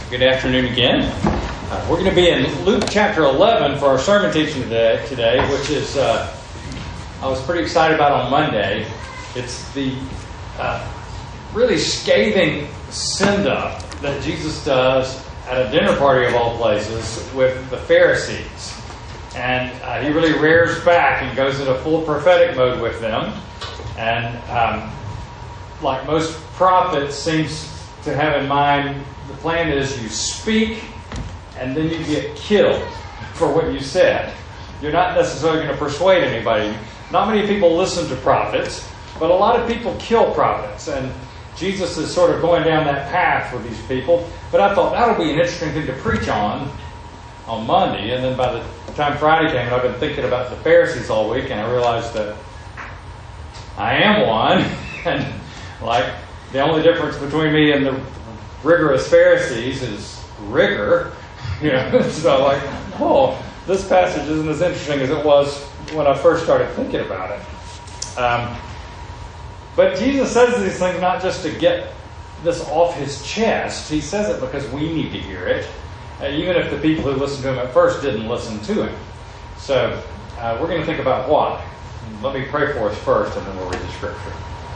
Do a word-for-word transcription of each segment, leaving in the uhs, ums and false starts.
Good afternoon again. Uh, we're going to be in Luke chapter eleven for our sermon teaching today, today which is, uh, I was pretty excited about on Monday. It's the uh, really scathing send-up that Jesus does at a dinner party of all places with the Pharisees. And uh, he really rears back and goes into full prophetic mode with them. And um, like most prophets, seems to have in mind, the plan is you speak and then you get killed for what you said. You're not necessarily going to persuade anybody. Not many people listen to prophets, but a lot of people kill prophets. And Jesus is sort of going down that path with these people. But I thought that'll be an interesting thing to preach on on Monday. And then by the time Friday came, I've been thinking about the Pharisees all week, and I realized that I am one. And like, the only difference between me and the rigorous Pharisees is rigor. You know, so like, oh, this passage isn't as interesting as it was when I first started thinking about it. Um, but Jesus says these things not just to get this off his chest. He says it because we need to hear it, uh, even if the people who listened to him at first didn't listen to him. So uh, we're going to think about why. Let me pray for us first, and then we'll read the scripture.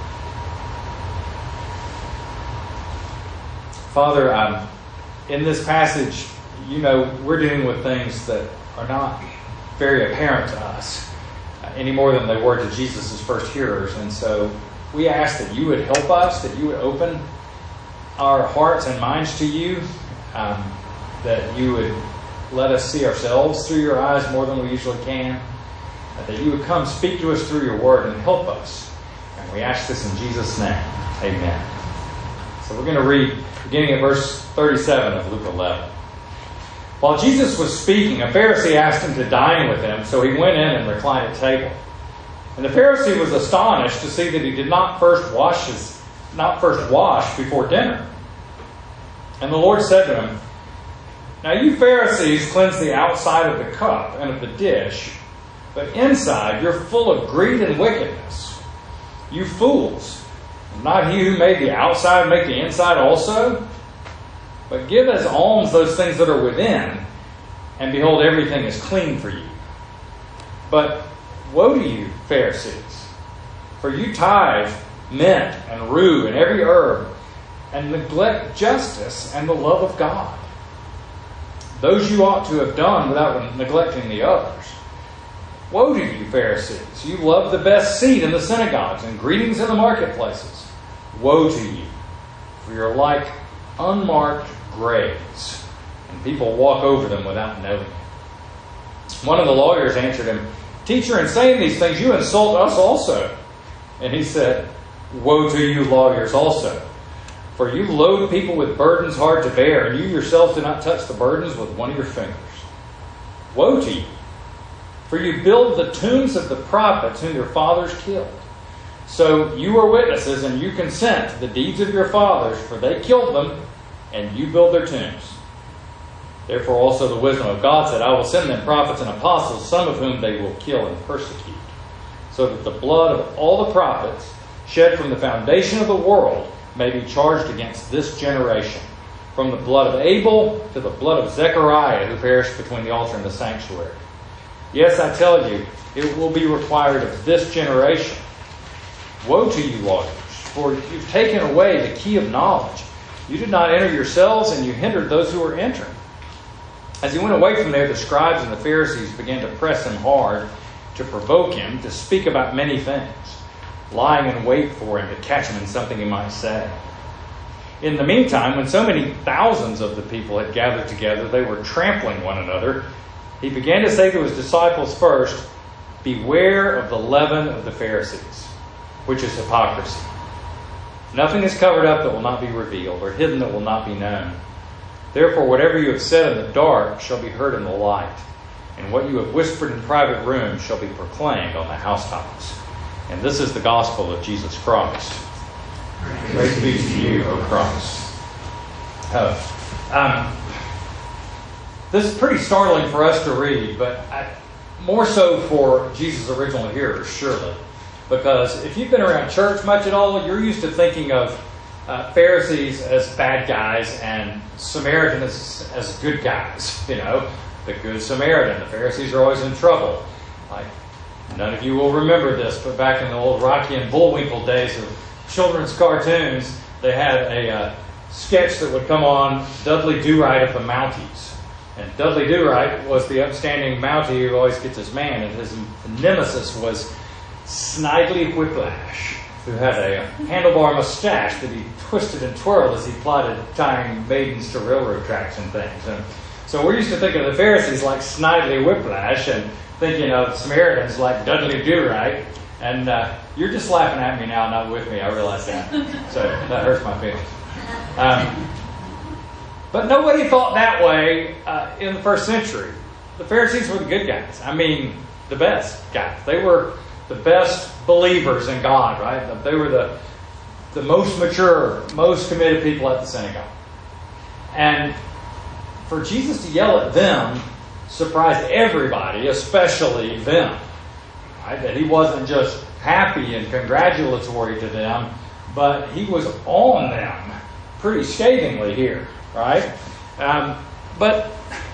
Father, um, in this passage, you know, we're dealing with things that are not very apparent to us uh, any more than they were to Jesus' first hearers. And so we ask that you would help us, that you would open our hearts and minds to you, um, that you would let us see ourselves through your eyes more than we usually can, uh, that you would come speak to us through your word and help us. And we ask this in Jesus' name. Amen. So we're going to read beginning at verse thirty-seven of Luke eleven. While Jesus was speaking, a Pharisee asked him to dine with him, so he went in and reclined at table. And the Pharisee was astonished to see that he did not first wash his, not first wash before dinner. And the Lord said to him, "Now you Pharisees cleanse the outside of the cup and of the dish, but inside you're full of greed and wickedness. You fools! Not he who made the outside make the inside also? But give as alms those things that are within, and behold, everything is clean for you. But woe to you, Pharisees, for you tithe mint and rue and every herb, and neglect justice and the love of God. Those you ought to have done without neglecting the others. Woe to you, Pharisees! You love the best seat in the synagogues and greetings in the marketplaces. Woe to you, for you're like unmarked graves, and people walk over them without knowing it." One of the lawyers answered him, "Teacher, in saying these things, you insult us also." And he said, "Woe to you, lawyers, also, for you load people with burdens hard to bear, and you yourselves do not touch the burdens with one of your fingers. Woe to you, for you build the tombs of the prophets whom your fathers killed. So you are witnesses, and you consent to the deeds of your fathers, for they killed them, and you build their tombs. Therefore also the wisdom of God said, I will send them prophets and apostles, some of whom they will kill and persecute, so that the blood of all the prophets shed from the foundation of the world may be charged against this generation, from the blood of Abel to the blood of Zechariah, who perished between the altar and the sanctuary. Yes, I tell you, it will be required of this generation. Woe to you, lawyers, for you've taken away the key of knowledge. You did not enter yourselves, and you hindered those who were entering." As he went away from there, the scribes and the Pharisees began to press him hard, to provoke him, to speak about many things, lying in wait for him to catch him in something he might say. In the meantime, when so many thousands of the people had gathered together, they were trampling one another, he began to say to his disciples first, "Beware of the leaven of the Pharisees, which is hypocrisy. Nothing is covered up that will not be revealed, or hidden that will not be known. Therefore, whatever you have said in the dark shall be heard in the light, and what you have whispered in private rooms shall be proclaimed on the housetops. And this is the gospel of Jesus Christ." Praise be to you, O Christ. Oh, um, this is pretty startling for us to read, but I, more so for Jesus' original hearers, surely. Because if you've been around church much at all, you're used to thinking of uh, Pharisees as bad guys and Samaritans as, as good guys. You know, the Good Samaritan. The Pharisees are always in trouble. Like, none of you will remember this, but back in the old Rocky and Bullwinkle days of children's cartoons, they had a uh, sketch that would come on, Dudley Do-Right of the Mounties. And Dudley Do-Right was the upstanding Mountie who always gets his man, and his nemesis was Snidely Whiplash, who had a handlebar mustache that he twisted and twirled as he plotted tying maidens to railroad tracks and things. And so we're used to thinking of the Pharisees like Snidely Whiplash and thinking of Samaritans like Dudley Do-Right. And uh, you're just laughing at me now, not with me. I realize that. So that hurts my feelings. Um, but nobody thought that way uh, in the first century. The Pharisees were the good guys. I mean, the best guys. They were the best believers in God, right? They were the, the most mature, most committed people at the synagogue. And for Jesus to yell at them surprised everybody, especially them. Right? That he wasn't just happy and congratulatory to them, but he was on them pretty scathingly here, right? Um, but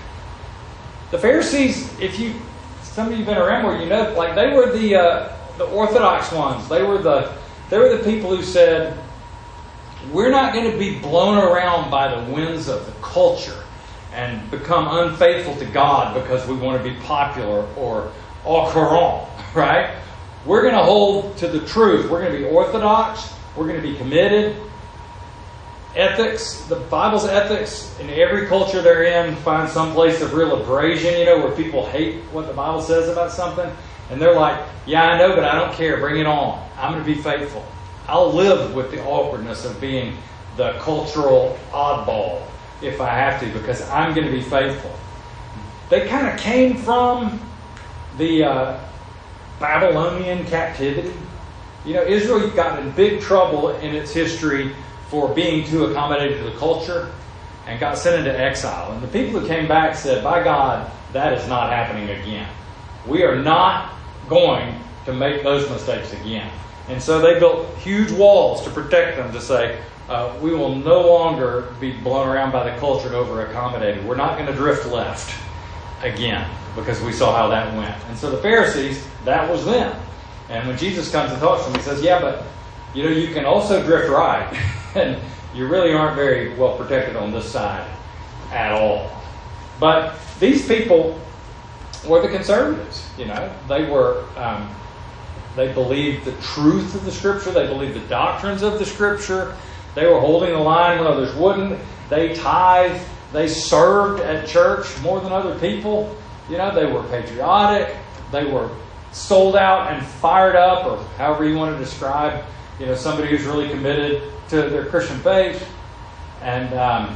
the Pharisees, if you, some of you've been around where you know, like they were the uh, the orthodox ones. They were the they were the people who said, we're not going to be blown around by the winds of the culture and become unfaithful to God because we want to be popular or au courant, right? We're going to hold to the truth. We're going to be orthodox. We're going to be committed. Ethics, the Bible's ethics, in every culture they're in, find some place of real abrasion, you know, where people hate what the Bible says about something. And they're like, yeah, I know, but I don't care. Bring it on. I'm going to be faithful. I'll live with the awkwardness of being the cultural oddball if I have to, because I'm going to be faithful. They kind of came from the uh, Babylonian captivity. You know, Israel got in big trouble in its history for being too accommodated to the culture and got sent into exile. And the people who came back said, by God, that is not happening again. We are not going to make those mistakes again. And so they built huge walls to protect them, to say, uh, we will no longer be blown around by the culture and over-accommodated. We're not going to drift left again, because we saw how that went. And so the Pharisees, that was them. And when Jesus comes and talks to them, he says, yeah, but you know, you can also drift right. And you really aren't very well protected on this side at all. But these people were the conservatives. You know, they were, um, they believed the truth of the Scripture. They believed the doctrines of the Scripture. They were holding the line when others wouldn't. They tithed. They served at church more than other people. You know, they were patriotic. They were sold out and fired up, or however you want to describe, you know, somebody who's really committed to their Christian faith. And um,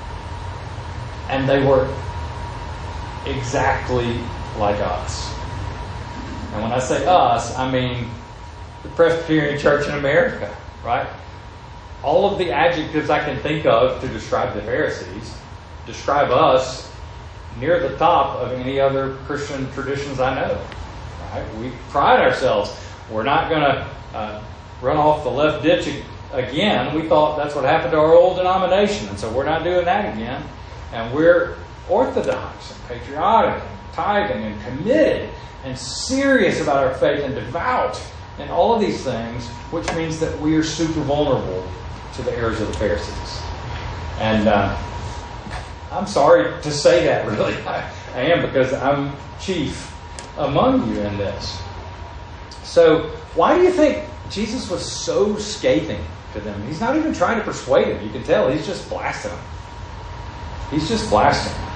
and they were exactly like us. And when I say us, I mean the Presbyterian Church in America, right? All of the adjectives I can think of to describe the Pharisees describe us near the top of any other Christian traditions I know. Right? We pride ourselves. We're not going to uh, run off the left ditch again. We thought that's what happened to our old denomination, and so we're not doing that again. And we're orthodox and patriotic and tithing and committed and serious about our faith and devout and all of these things, which means that we are super vulnerable to the errors of the Pharisees. And uh, I'm sorry to say that, really. I, I am, because I'm chief among you in this. So why do you think Jesus was so scathing to them? He's not even trying to persuade them. You can tell he's just blasting them. He's just blasting them.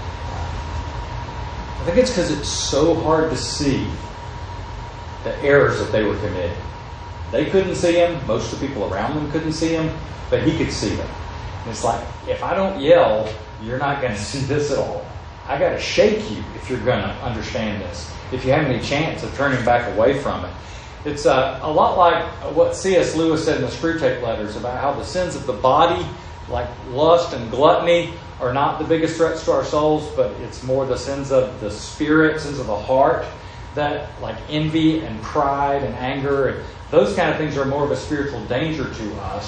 I think it's because it's so hard to see the errors that they were committing. They couldn't see him. Most of the people around them couldn't see him, but he could see them. And it's like, if I don't yell, you're not going to see this at all. I got to shake you if you're going to understand this, if you have any chance of turning back away from it. It's uh, a lot like what C S Lewis said in the Screwtape Letters about how the sins of the body, like lust and gluttony, are not the biggest threats to our souls, but it's more the sins of the spirit, sins of the heart, that like envy and pride and anger, and those kind of things are more of a spiritual danger to us.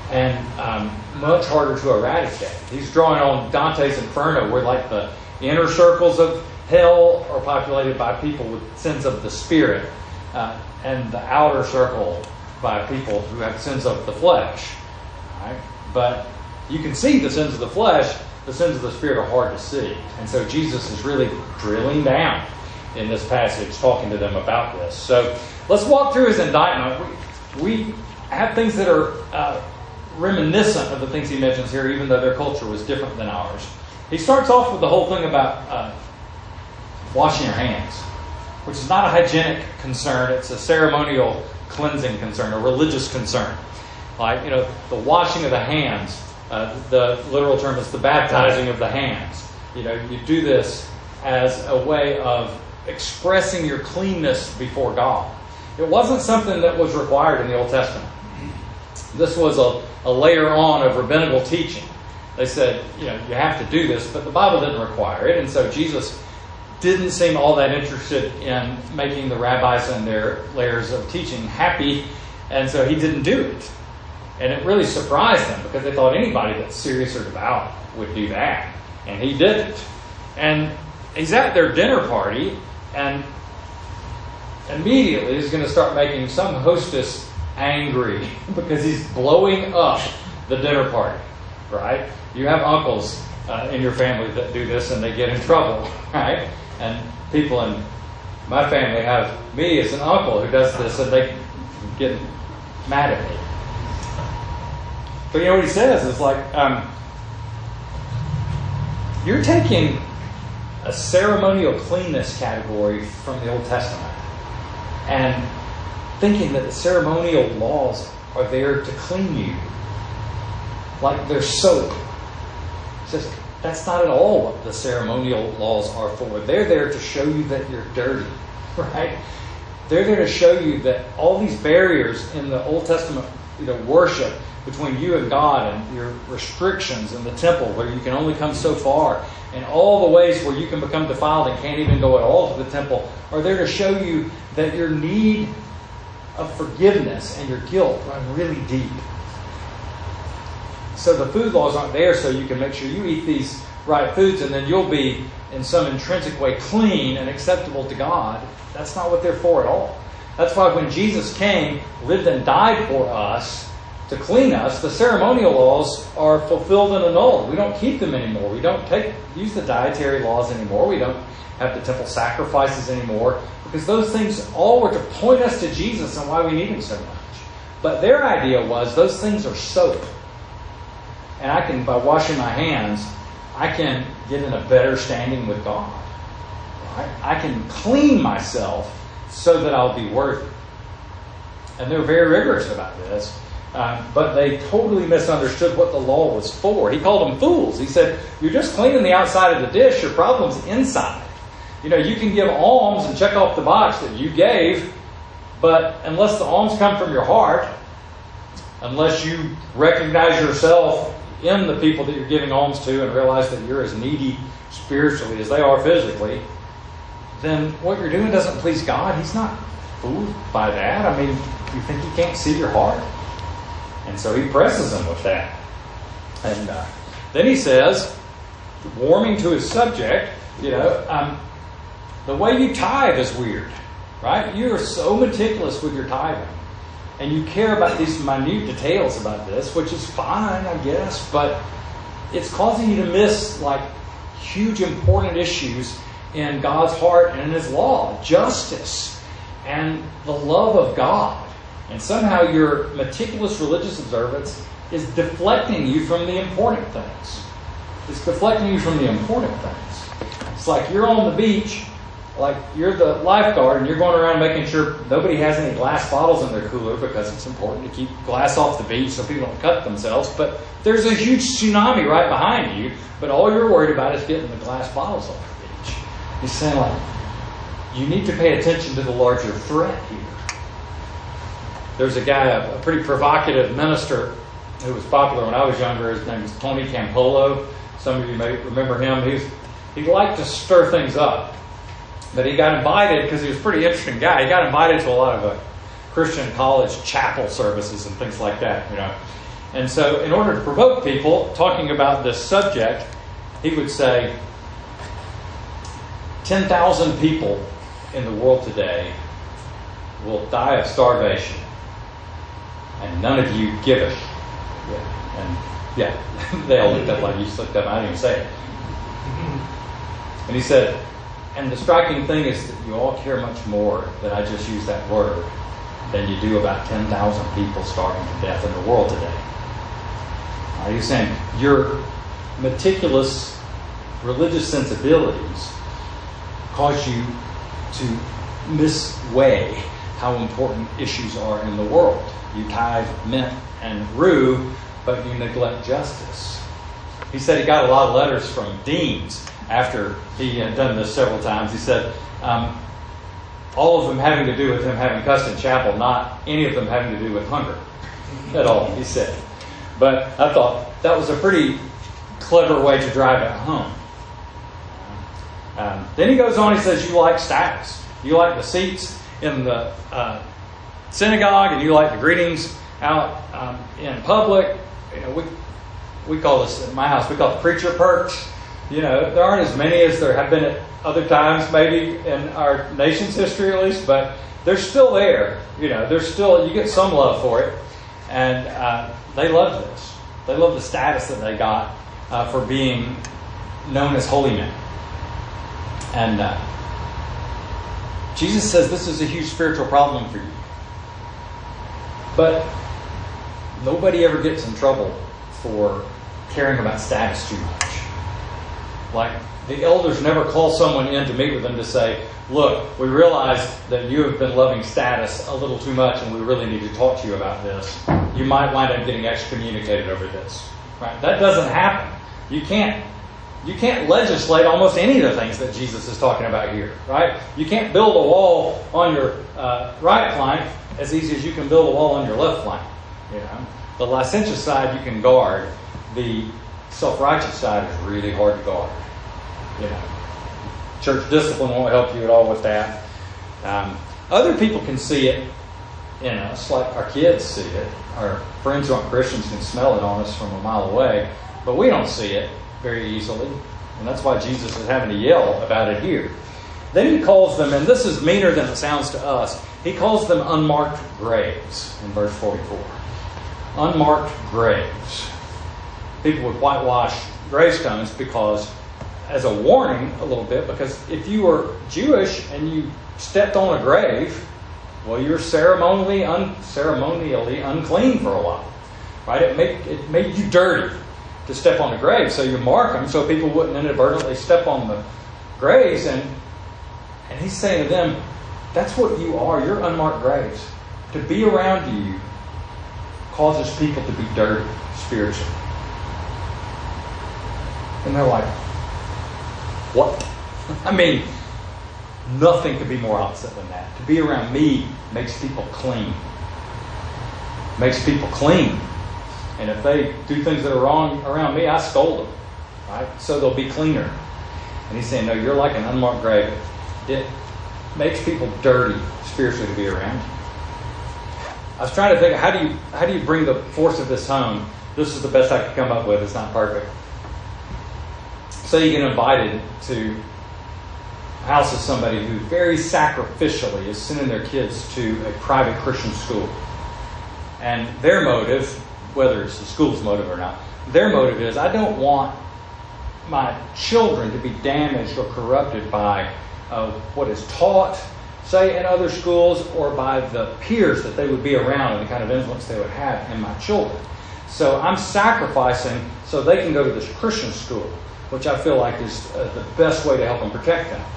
and um, much harder to eradicate. He's drawing on Dante's Inferno, where like the inner circles of hell are populated by people with sins of the spirit, uh, and the outer circle by people who have sins of the flesh. Right? But you can see the sins of the flesh. The sins of the spirit are hard to see. And so Jesus is really drilling down in this passage, talking to them about this. So let's walk through his indictment. We, we have things that are uh, reminiscent of the things he mentions here, even though their culture was different than ours. He starts off with the whole thing about uh, washing your hands, which is not a hygienic concern. It's a ceremonial cleansing concern, a religious concern. Like, you know, the washing of the hands. Uh, the literal term is the baptizing of the hands. You know, you do this as a way of expressing your cleanness before God. It wasn't something that was required in the Old Testament. This was a, a layer on of rabbinical teaching. They said, you know, you have to do this, but the Bible didn't require it. And so Jesus didn't seem all that interested in making the rabbis and their layers of teaching happy. And so he didn't do it. And it really surprised them because they thought anybody that's serious or devout would do that. And he didn't. And he's at their dinner party, and immediately he's going to start making some hostess angry because he's blowing up the dinner party, right? You have uncles uh, in your family that do this and they get in trouble, right? And people in my family have me as an uncle who does this and they get mad at me. But you know what he says? It's like, um, you're taking a ceremonial cleanness category from the Old Testament and thinking that the ceremonial laws are there to clean you. Like they're soap. He says, that's not at all what the ceremonial laws are for. They're there to show you that you're dirty, right? They're there to show you that all these barriers in the Old Testament, you know, worship between you and God, and your restrictions in the temple where you can only come so far, and all the ways where you can become defiled and can't even go at all to the temple, are there to show you that your need of forgiveness and your guilt run really deep. So the food laws aren't there so you can make sure you eat these right foods and then you'll be in some intrinsic way clean and acceptable to God. That's not what they're for at all. That's why when Jesus came, lived and died for us, to clean us, the ceremonial laws are fulfilled and annulled. We don't keep them anymore. We don't take use the dietary laws anymore. We don't have the temple sacrifices anymore, because those things all were to point us to Jesus and why we need Him so much. But their idea was those things are soap. And I can, by washing my hands, I can get in a better standing with God. Right? I can clean myself so that I'll be worthy. And they're very rigorous about this. Um, but they totally misunderstood what the law was for. He called them fools. He said, you're just cleaning the outside of the dish. Your problem's inside. You know, you can give alms and check off the box that you gave, but unless the alms come from your heart, unless you recognize yourself in the people that you're giving alms to and realize that you're as needy spiritually as they are physically, then what you're doing doesn't please God. He's not fooled by that. I mean, you think He can't see your heart? And so He presses them with that. And uh, then He says, warming to His subject, you know, um, the way you tithe is weird, right? You are so meticulous with your tithing. And you care about these minute details about this, which is fine, I guess, but it's causing you to miss like huge important issues in God's heart and in His law, justice and the love of God. And somehow your meticulous religious observance is deflecting you from the important things. It's deflecting you from the important things. It's like you're on the beach, like you're the lifeguard, and you're going around making sure nobody has any glass bottles in their cooler because it's important to keep glass off the beach so people don't cut themselves. But there's a huge tsunami right behind you, but all you're worried about is getting the glass bottles off the beach. He's saying, like, you need to pay attention to the larger threat here. There's a guy, a, a pretty provocative minister who was popular when I was younger. His name was Tony Campolo. Some of you may remember him. He's, he liked to stir things up. But he got invited, because he was a pretty interesting guy, he got invited to a lot of uh, Christian college chapel services and things like that, you know. And so in order to provoke people, talking about this subject, he would say, ten thousand people in the world today will die of starvation, and none of you give it. Yeah. And yeah, they all looked up like you just looked up. I didn't even say it. And he said, and the striking thing is that you all care much more that I just used that word than you do about ten thousand people starving to death in the world today. Are you saying your meticulous religious sensibilities cause you to misweigh how important issues are in the world? You tithe mint and rue, but you neglect justice. He said he got a lot of letters from deans after he had done this several times. He said um, all of them having to do with him having cussed in chapel, not any of them having to do with hunger at all, he said. But I thought that was a pretty clever way to drive it home. Um, then he goes on, he says, you like status. You like the seats in the uh, synagogue, and you like the greetings out um, in public. You know, we we call this, in my house, we call it preacher perks. You know, there aren't as many as there have been at other times, maybe in our nation's history at least, but they're still there. You know, there's still, you get some love for it. And uh, they love this. They love the status that they got uh, for being known as holy men. And uh, Jesus says this is a huge spiritual problem for you. But nobody ever gets in trouble for caring about status too much. Like, the elders never call someone in to meet with them to say, look, we realize that you have been loving status a little too much and we really need to talk to you about this. You might wind up getting excommunicated over this. Right? That doesn't happen. You can't you can't legislate almost any of the things that Jesus is talking about here. Right? You can't build a wall on your uh, right flank as easy as you can build a wall on your left flank. You know? The licentious side you can guard. The self-righteous side is really hard to guard. You know, church discipline won't help you at all with that. Um, other people can see it in us, like our kids see it. Our friends who aren't Christians can smell it on us from a mile away, but we don't see it very easily. And that's why Jesus is having to yell about it here. Then he calls them, and this is meaner than it sounds to us, he calls them unmarked graves in verse forty-four. Unmarked graves. People would whitewash gravestones because, as a warning a little bit, because if you were Jewish and you stepped on a grave, well, you're ceremonially un- ceremonially unclean for a while, right? It made it made you dirty to step on a grave, so you mark them so people wouldn't inadvertently step on the graves. And and he's saying to them, that's what you are. You're unmarked graves. To be around you causes people to be dirty spiritually. And they're like, what? I mean, nothing could be more opposite than that. To be around me makes people clean. Makes people clean. And if they do things that are wrong around me, I scold them. Right? So they'll be cleaner. And he's saying, no, you're like an unmarked grave. It makes people dirty spiritually to be around. I was trying to think, how do you how do you bring the force of this home? This is the best I could come up with. It's not perfect. So you get invited to the house of somebody who very sacrificially is sending their kids to a private Christian school. And their motive, whether it's the school's motive or not, their motive is, I don't want my children to be damaged or corrupted by uh, what is taught, say, in other schools, or by the peers that they would be around and the kind of influence they would have in my children. So I'm sacrificing so they can go to this Christian school, which I feel like is uh, the best way to help them protect them.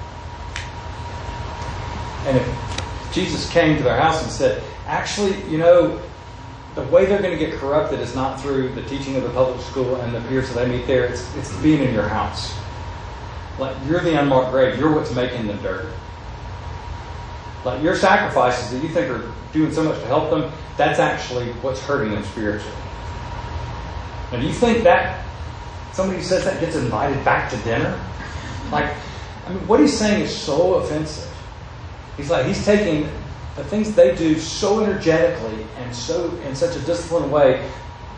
And if Jesus came to their house and said, actually, you know, the way they're going to get corrupted is not through the teaching of the public school and the peers that they meet there, it's, it's being in your house. Like, you're the unmarked grave. You're what's making them dirty. Like, your sacrifices that you think are doing so much to help them, that's actually what's hurting them spiritually. And do you think that somebody who says that gets invited back to dinner? Like, I mean, what he's saying is so offensive. He's like, he's taking the things they do so energetically and so in such a disciplined way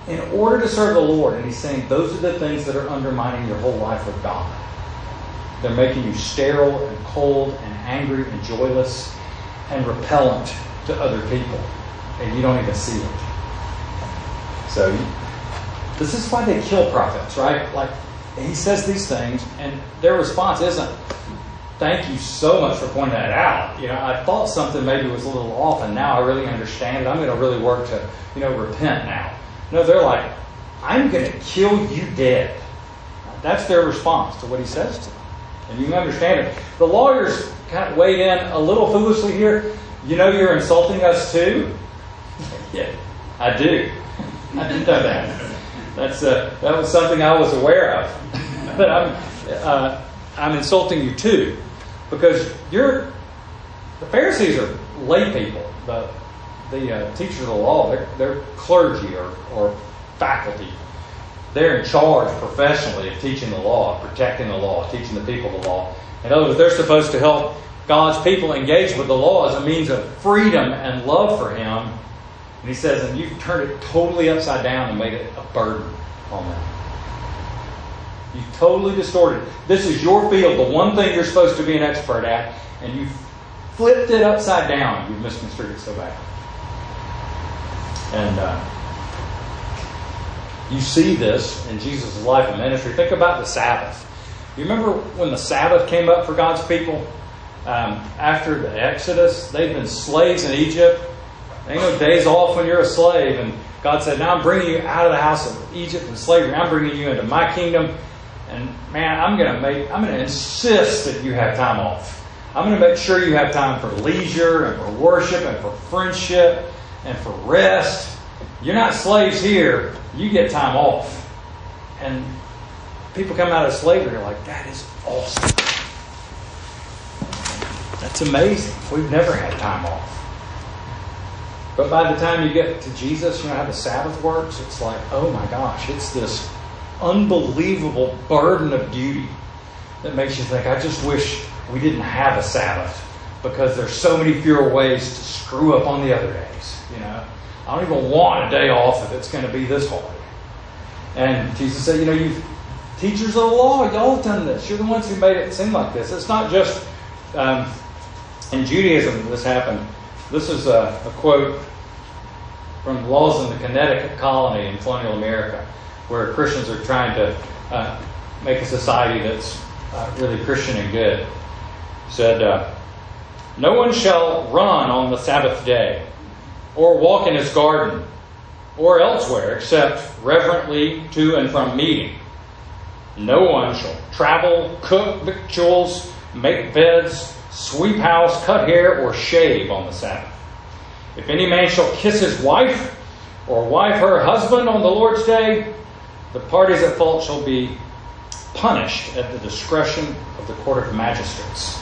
in order to serve the Lord. And he's saying those are the things that are undermining your whole life with God. They're making you sterile and cold and angry and joyless and repellent to other people. And you don't even see it. So this is why they kill prophets, right? Like, he says these things, and their response isn't, thank you so much for pointing that out. You know, I thought something maybe was a little off, and now I really understand it. I'm going to really work to, you know, repent now. No, they're like, I'm going to kill you dead. That's their response to what he says to them. And you can understand it. The lawyers kind of weighed in a little foolishly here. You know you're insulting us too? Yeah, I do. I did know that. That's uh, that was something I was aware of. But I'm uh, I'm insulting you too, because you're the Pharisees are lay people. The the uh, teachers of the law, they're, they're clergy or, or faculty. They're in charge professionally of teaching the law, protecting the law, teaching the people the law. In other words, they're supposed to help God's people engage with the law as a means of freedom and love for Him. And he says, and you've turned it totally upside down and made it a burden on them. You've totally distorted. This is your field, the one thing you're supposed to be an expert at, and you've flipped it upside down. You've misconstrued it so bad. And uh, you see this in Jesus' life and ministry. Think about the Sabbath. You remember when the Sabbath came up for God's people? Um, after the Exodus, they'd been slaves in Egypt. There ain't no days off when you're a slave. And God said, now I'm bringing you out of the house of Egypt and slavery. I'm bringing you into my kingdom. And man, I'm going to make, I'm going to insist that you have time off. I'm going to make sure you have time for leisure and for worship and for friendship and for rest. You're not slaves here. You get time off. And people come out of slavery, they're like, that is awesome. That's amazing. We've never had time off. But by the time you get to Jesus, you know how the Sabbath works? It's like, oh my gosh, it's this unbelievable burden of duty that makes you think, I just wish we didn't have a Sabbath, because there's so many fewer ways to screw up on the other days. You know, I don't even want a day off if it's going to be this hard. And Jesus said, you know, you teachers of the law, y'all have done this. You're the ones who made it seem like this. It's not just um, in Judaism that this happened. This is a, a quote from laws in the Connecticut colony in colonial America, where Christians are trying to uh, make a society that's uh, really Christian and good. It said, uh, no one shall run on the Sabbath day, or walk in his garden, or elsewhere, except reverently to and from meeting. No one shall travel, cook victuals, make beds, sweep house, cut hair, or shave on the Sabbath. If any man shall kiss his wife, or wife her husband on the Lord's day, the parties at fault shall be punished at the discretion of the court of magistrates.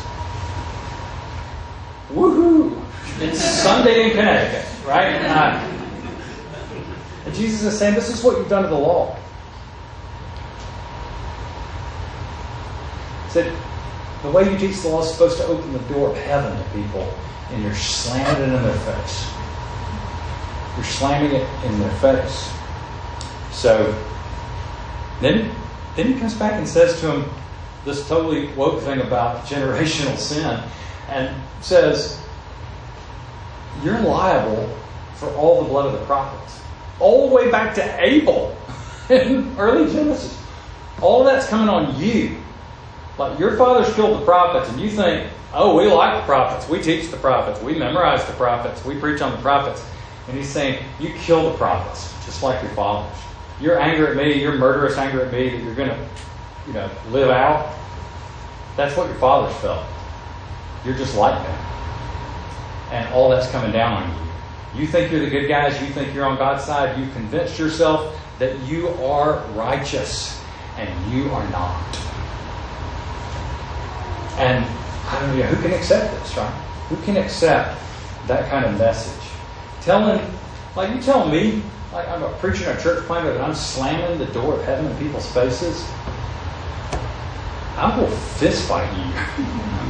Woohoo! It's Sunday in Connecticut, right? Uh, and Jesus is saying, this is what you've done to the law. He said, the way you teach the law is supposed to open the door of heaven to people, and you're slamming it in their face. You're slamming it in their face. So, then, then he comes back and says to him this totally woke thing about generational sin, and says, you're liable for all the blood of the prophets. All the way back to Abel in early Genesis. All of that's coming on you. Like, your fathers killed the prophets, and you think, oh, we like the prophets. We teach the prophets. We memorize the prophets. We preach on the prophets. And he's saying, you kill the prophets, just like your fathers. Your anger at me, your murderous anger at me that you're going to, you know, live out, that's what your fathers felt. You're just like them. And all that's coming down on you. You think you're the good guys. You think you're on God's side. You've convinced yourself that you are righteous, and you are not. And I don't know, who can accept this, right? Who can accept that kind of message? Telling, like you tell me, like I'm a preacher in a church planter, that I'm slamming the door of heaven in people's faces. I will fist fight you.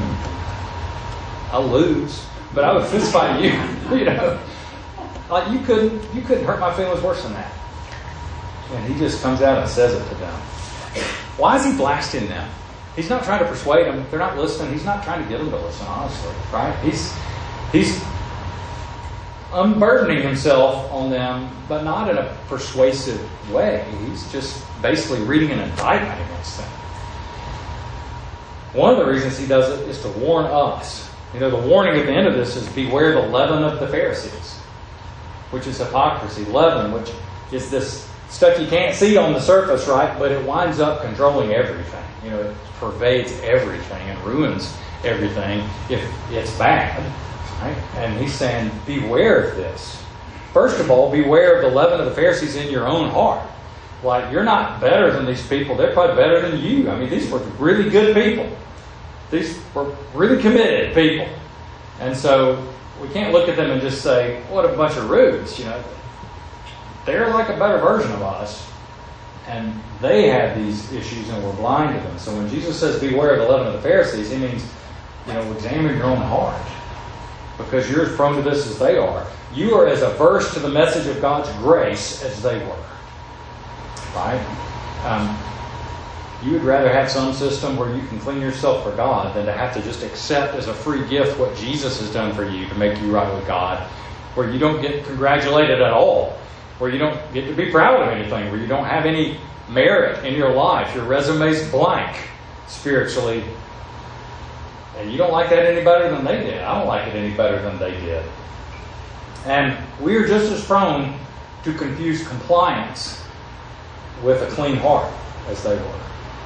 I'll lose, but I would fist fight you. You know, like you couldn't, you couldn't hurt my feelings worse than that. And he just comes out and says it to them. Why is he blasting them? He's not trying to persuade them. They're not listening. He's not trying to get them to listen, honestly. Right? He's, he's unburdening himself on them, but not in a persuasive way. He's just basically reading an indictment against them. One of the reasons he does it is to warn us. You know, the warning at the end of this is beware the leaven of the Pharisees, which is hypocrisy. Leaven, which is this stuff you can't see on the surface, right? But it winds up controlling everything. You know, it pervades everything and ruins everything if it's bad. Right? And he's saying, beware of this. First of all, beware of the leaven of the Pharisees in your own heart. Like, you're not better than these people. They're probably better than you. I mean, these were really good people. These were really committed people. And so we can't look at them and just say, what a bunch of rubes. You know, they're like a better version of us. And they have these issues and we're blind to them. So when Jesus says, beware of the leaven of the Pharisees, he means, you know, examine your own heart. Because you're as prone to this as they are. You are as averse to the message of God's grace as they were. Right? Um, you would rather have some system where you can clean yourself for God than to have to just accept as a free gift what Jesus has done for you to make you right with God, where you don't get congratulated at all, where you don't get to be proud of anything, where you don't have any merit in your life. Your resume's blank spiritually. And you don't like that any better than they did. I don't like it any better than they did. And we are just as prone to confuse compliance with a clean heart as they were.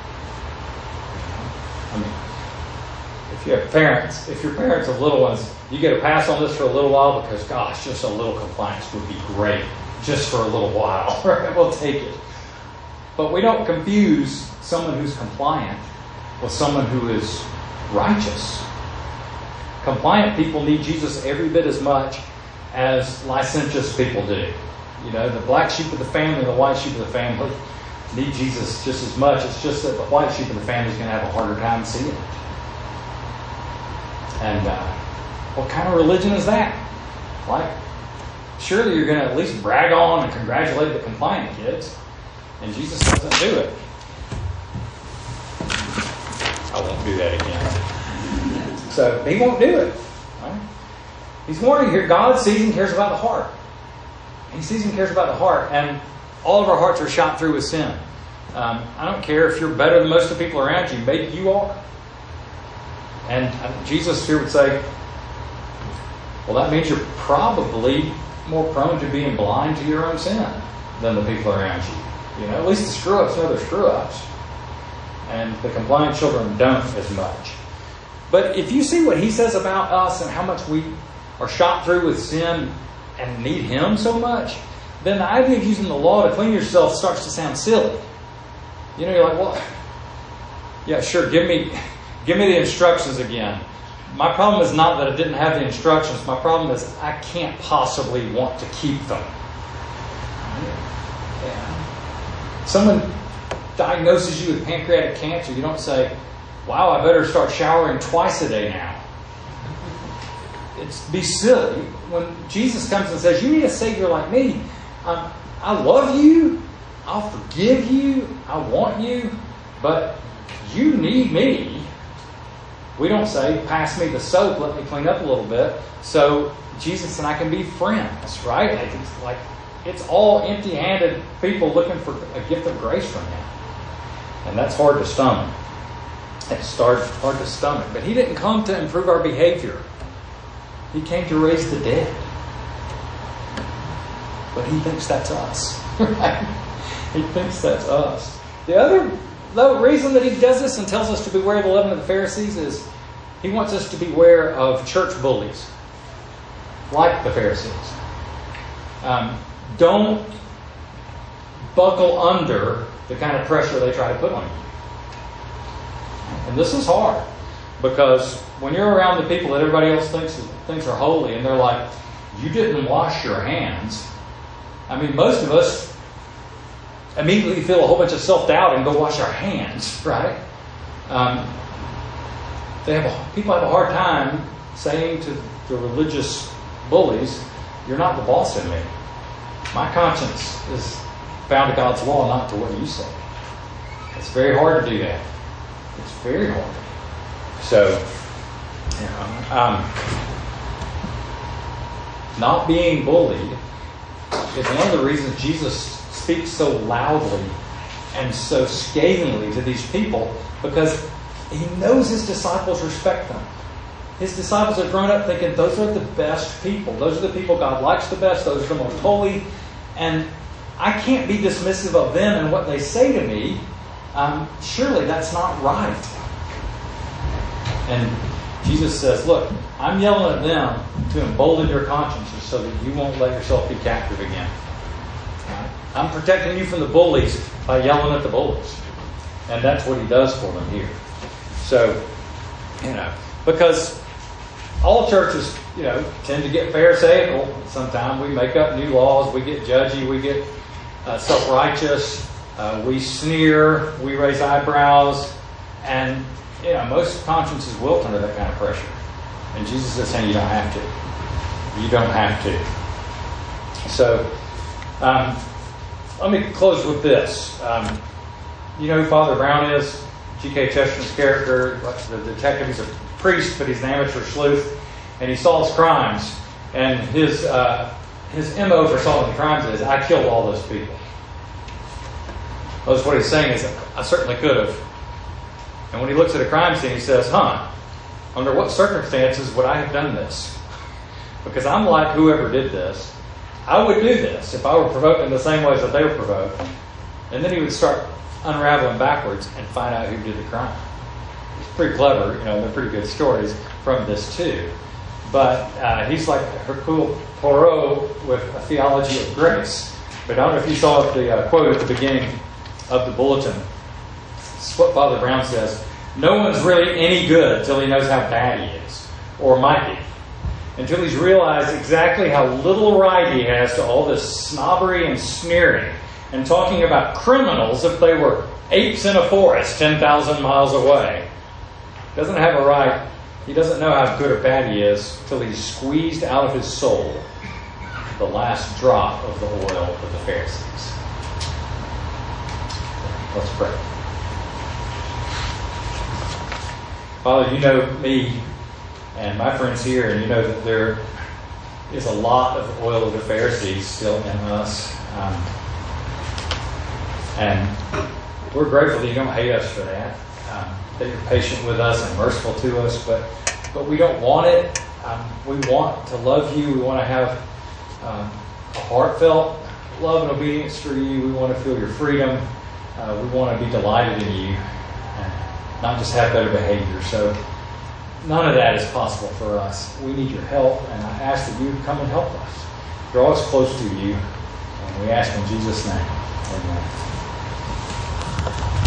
I mean, if you have parents, if your parents have little ones, you get a pass on this for a little while because, gosh, just a little compliance would be great. Just for a little while. Right? We'll take it. But we don't confuse someone who's compliant with someone who is righteous. Compliant people need Jesus every bit as much as licentious people do. You know, the black sheep of the family and the white sheep of the family need Jesus just as much. It's just that the white sheep of the family is going to have a harder time seeing it. And uh, what kind of religion is that? Like, surely you're going to at least brag on and congratulate the compliant kids. And Jesus doesn't do it. I won't do that again. So he won't do it. Right? He's warning here. God sees and cares about the heart. He sees and cares about the heart. And all of our hearts are shot through with sin. Um, I don't care if you're better than most of the people around you. Maybe you are. And Jesus here would say, well, that means you're probably more prone to being blind to your own sin than the people around you. You know, at least the screw-ups know they're screw-ups. And the compliant children don't as much. But if you see what he says about us and how much we are shot through with sin and need him so much, then the idea of using the law to clean yourself starts to sound silly. You know, you're like, well, yeah, sure, give me, give me the instructions again. My problem is not that I didn't have the instructions. My problem is I can't possibly want to keep them. Yeah. Someone diagnoses you with pancreatic cancer, you don't say, wow, I better start showering twice a day now. It's be silly. When Jesus comes and says, you need a Savior like me, um, I love you, I'll forgive you, I want you, but you need me. We don't say, pass me the soap, let me clean up a little bit, so Jesus and I can be friends, right? Like it's, like, it's all empty-handed people looking for a gift of grace from him. And that's hard to stomach. It's hard, hard to stomach. But he didn't come to improve our behavior. He came to raise the dead. But he thinks that's us. Right? He thinks that's us. The other the reason that he does this and tells us to beware of the leaven of the Pharisees is he wants us to beware of church bullies, like the Pharisees. Um, don't buckle under the kind of pressure they try to put on you. And this is hard, because when you're around the people that everybody else thinks thinks are holy, and they're like, you didn't wash your hands. I mean, most of us immediately feel a whole bunch of self-doubt and go wash our hands, right? Um, they have a, people have a hard time saying to the religious bullies, you're not the boss of me. My conscience is bound to God's law, not to what you say. It's very hard to do that. It's very hard. So, you know, um, not being bullied is one of the reasons Jesus speaks so loudly and so scathingly to these people, because he knows his disciples respect them. His disciples have grown up thinking those are the best people. Those are the people God likes the best. Those are the most holy. And I can't be dismissive of them and what they say to me. Um, surely that's not right. And Jesus says, look, I'm yelling at them to embolden your consciences so that you won't let yourself be captive again. Right? I'm protecting you from the bullies by yelling at the bullies. And that's what he does for them here. So, you know, because all churches, you know, tend to get pharisaical. Sometimes we make up new laws, we get judgy, we get uh, self-righteous, uh, we sneer, we raise eyebrows, and, you know, most consciences will come under that kind of pressure. And Jesus is saying you don't have to. You don't have to. So, um, let me close with this. Um, you know who Father Brown is? G K Chesterton's character, the detective. He's a priest, but he's an amateur sleuth, and he solves crimes. And his uh, his M O for solving crimes is, I killed all those people. Notice what he's saying is, I certainly could have. And when he looks at a crime scene, he says, huh, under what circumstances would I have done this? Because I'm like whoever did this. I would do this if I were provoked in the same ways that they were provoked. And then he would start unraveling backwards and find out who did the crime. It's pretty clever, you know, they're pretty good stories from this too. But uh, he's like Hercule Poirot with a theology of grace. But I don't know if you saw the uh, quote at the beginning of the bulletin. It's what Father Brown says. No one's really any good until he knows how bad he is, or might be. Until he's realized exactly how little right he has to all this snobbery and sneering and talking about criminals if they were apes in a forest ten thousand miles away. Doesn't have a right. He doesn't know how good or bad he is till he's squeezed out of his soul the last drop of the oil of the Pharisees. Let's pray. Father, you know me and my friends here, and you know that there is a lot of oil of the Pharisees still in us. Um, and we're grateful that you don't hate us for that, um, that you're patient with us and merciful to us, but but we don't want it. Um, we want to love you. We want to have um, a heartfelt love and obedience for you. We want to feel your freedom. Uh, we want to be delighted in you and not just have better behavior. So none of that is possible for us. We need your help, and I ask that you come and help us. Draw us close to you, and we ask in Jesus' name. Amen.